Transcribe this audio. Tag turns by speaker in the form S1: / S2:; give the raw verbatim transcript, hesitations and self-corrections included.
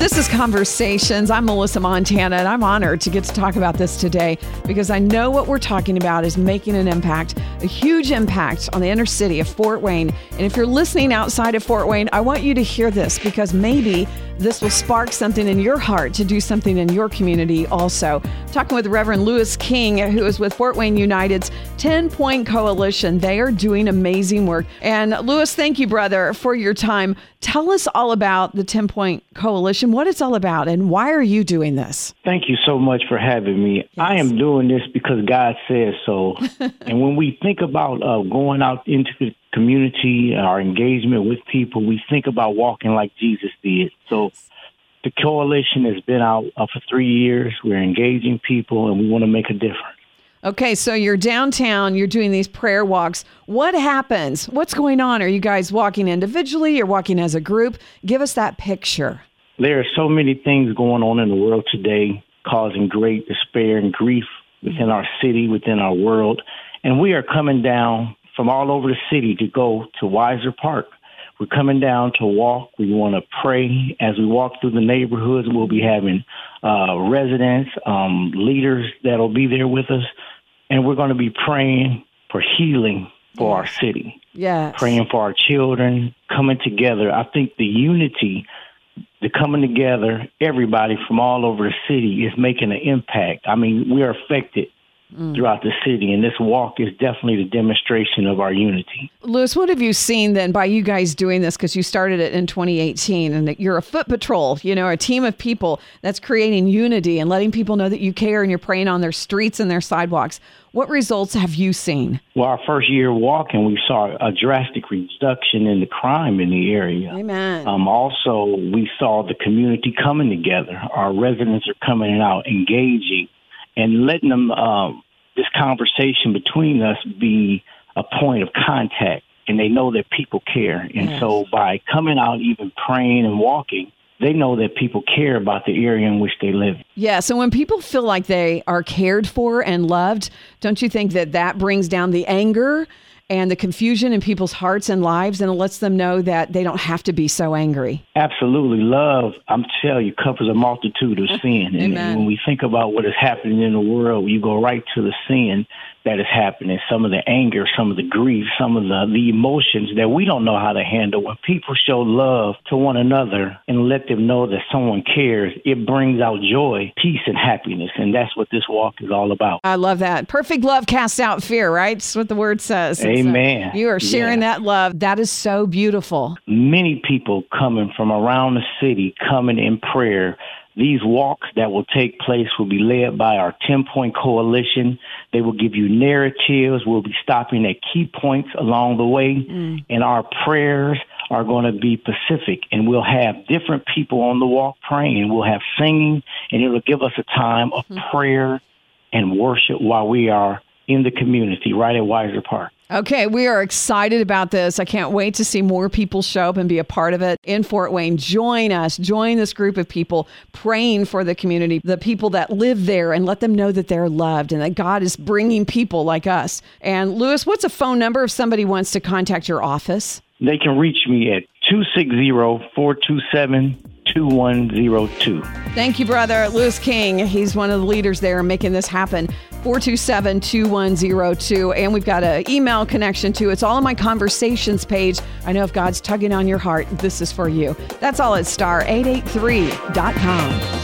S1: This is Conversations. I'm Melissa Montana, and I'm honored to get to talk about this today because I know what we're talking about is making an impact, a huge impact on the inner city of Fort Wayne. And if you're listening outside of Fort Wayne, I want you to hear this because maybe this will spark something in your heart to do something in your community also. I'm talking with Reverend Lewis King, who is with Fort Wayne United's ten-Point Coalition. They are doing amazing work. And Lewis, thank you, brother, for your time. Tell us all about the ten-Point Coalition, what it's all about, and why are you doing this?
S2: Thank you so much for having me. Yes. I am doing this because God says so. And when we think about uh, going out into the community, our engagement with people, we think about walking like Jesus did. So the coalition has been out uh, for three years. We're engaging people, and we want to make a difference.
S1: Okay, so you're downtown, you're doing these prayer walks. What happens? What's going on? Are you guys walking individually? You're walking as a group? Give us that picture.
S2: There are so many things going on in the world today, causing great despair and grief within our city, within our world. And we are coming down from all over the city to go to Weiser Park. We're coming down to walk. We want to pray. As we walk through the neighborhoods, we'll be having uh, residents, um, leaders that'll be there with us. And we're going to be praying for healing for our city.
S1: Yes.
S2: Praying for our children, coming together. I think the unity, the coming together, everybody from all over the city is making an impact. I mean, we are affected mm. throughout the city, and this walk is definitely the demonstration of our unity.
S1: Lewis, what have you seen then by you guys doing this? Because you started it in twenty eighteen, and you're a foot patrol, you know, a team of people that's creating unity and letting people know that you care and you're praying on their streets and their sidewalks. What results have you seen?
S2: Well, our first year walking, we saw a drastic reduction in the crime in the area.
S1: Amen.
S2: Um, also, we saw the community coming together. Our residents are coming out, engaging, and letting them, um, this conversation between us be a point of contact, and they know that people care. And yes. so by coming out, even praying and walking, they know that people care about the area in which they live.
S1: Yeah, so when people feel like they are cared for and loved, don't you think that that brings down the anger and the confusion in people's hearts and lives, and it lets them know that they don't have to be so angry?
S2: Absolutely. Love, I'm telling you, covers a multitude of sin. And when we think about what is happening in the world, you go right to the sin that is happening, some of the anger, some of the grief, some of the, the emotions that we don't know how to handle. When people show love to one another and let them know that someone cares, it brings out joy, peace, and happiness. And that's what this walk is all about.
S1: I love that. Perfect love casts out fear, right? That's what the word says.
S2: Amen.
S1: So you are sharing yeah. that love. That is so beautiful.
S2: Many people coming from around the city, coming in prayer. These walks that will take place will be led by our ten-Point Coalition. They will give you narratives. We'll be stopping at key points along the way. Mm. And our prayers are going to be specific. And we'll have different people on the walk praying. We'll have singing, and it'll give us a time of mm. prayer and worship while we are in the community right at Weiser Park.
S1: Okay, we are excited about this. I can't wait to see more people show up and be a part of it in Fort Wayne. Join us. Join this group of people praying for the community, the people that live there, and let them know that they're loved and that God is bringing people like us. And Lewis, what's a phone number if somebody wants to contact your office?
S2: They can reach me at two six zero, four two seven, two one zero two.
S1: Thank you, brother. Lewis King, he's one of the leaders there making this happen. four two seven, two one zero two. And we've got an email connection too. It's all on my conversations page. I know if God's tugging on your heart, this is for you. That's all at star eight eighty-three dot com.